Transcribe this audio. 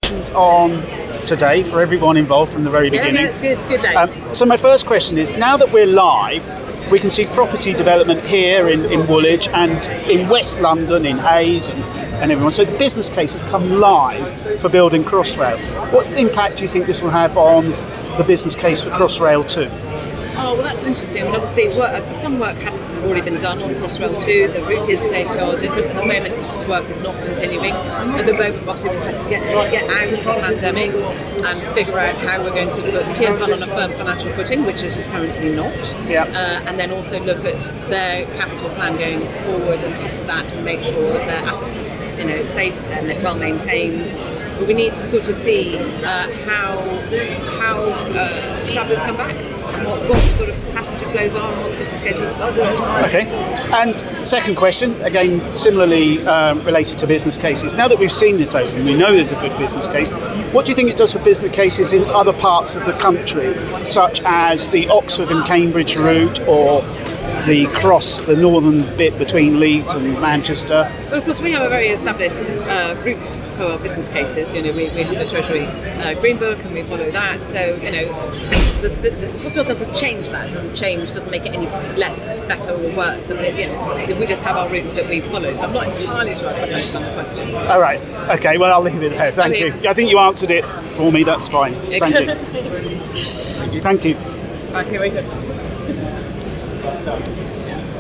congratulations on today for everyone involved from the very beginning. Yeah, it's good. It's a good day. So my first question is, now that we're live, we can see property development here in Woolwich and in West London, in Hayes and everyone. So the business case has come live for building Crossrail. What impact do you think this will have on the business case for Crossrail 2? Oh, well, that's interesting. I mean, obviously, some work had already been done on Crossrail 2. The route is safeguarded, but at the moment, work is not continuing. At the moment, obviously, we've had to get out of the pandemic and figure out how we're going to put TfL on a firm financial footing, which it is currently not. Yeah. And then also look at their capital plan going forward and test that and make sure that their assets are, safe and well maintained. But we need to sort of see how travellers come back. And what the sort of passenger flows are and what the business case looks like. Okay. And second question, again, similarly related to business cases. Now that we've seen this open, we know there's a good business case. What do you think it does for business cases in other parts of the country, such as the Oxford and Cambridge route or the northern bit between Leeds and Manchester? Well, of course, we have a very established route for business cases. We have the Treasury Green Book, and we follow that. So, the Crossrail doesn't change that. Doesn't make it any less, better, or worse. I mean, we just have our route that we follow. So I'm not entirely sure I understand the question. All right. Okay. Well, I'll leave it there. Thank you. I think you answered it for me. That's fine. Thank you. Thank you. Okay, wait.